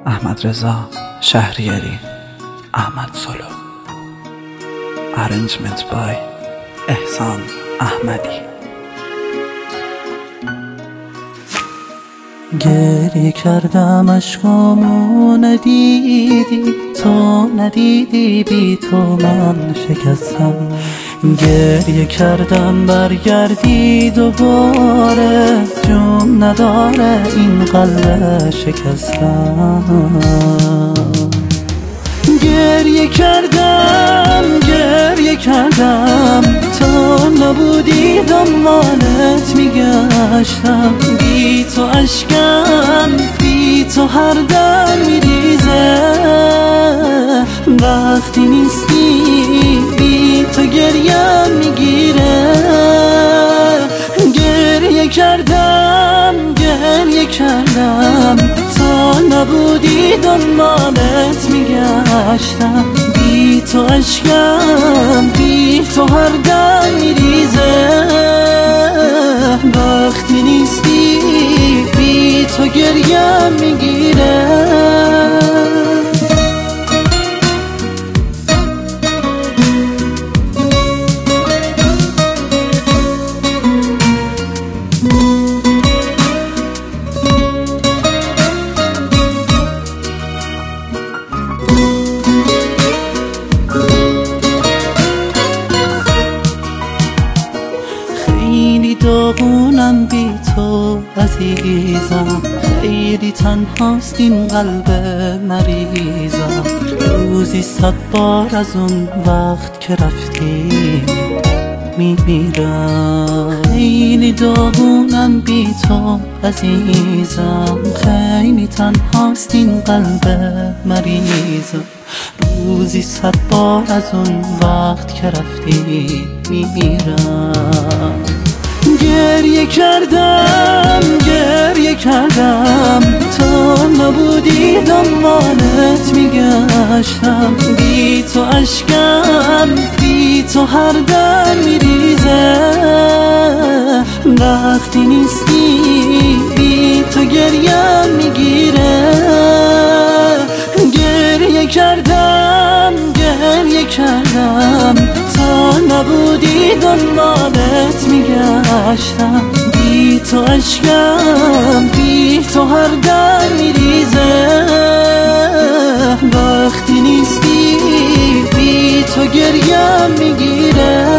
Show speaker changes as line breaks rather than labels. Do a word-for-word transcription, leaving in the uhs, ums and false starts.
احمد رضا شهریاری. احمد سولو. Arrangement by احسان احمدی.
گریه کردم اشکامو ندیدی، تو ندیدی، بی تو من شکستم. گریه کردم برگردی دوباره، جون نداره این قلب شکستم. گریه کردم گریه کردم تا نبودی دنبالت میگشتم. بی تو اشکم بی تو هر دل میریزه، وقتی نیستی بی تو گریه میگیره. گریه کردم گریه کردم تا نبودی دنبالت میگشتم. بی تو اشکم بی تو هر دل میریزه، وقتی نیستی بی تو گریه میگیره. خیلی داغونم بی تو عزیزم، خیلی تنهاست این قلب مریضم. روزی صد بار از اون وقت که رفتی میمیرم. خیلی داغونم بی تو عزیزم، خیلی تنهاست این قلب مریضم. روزی صد بار از اون وقت که رفتی میمیرم. گریه کردم گریه کردم تا نبودی دنبالت میگشتم. بی تو اشکم بی تو هر دل میریزه، وقتی نیستی بی تو گریه میگیره. گریه کردم گریه کردم تا نبودی دنبالت میگشتم. بی تو اشکم بی تو هر دل میریزه، وقتی نیستی بی تو گریه میگیره.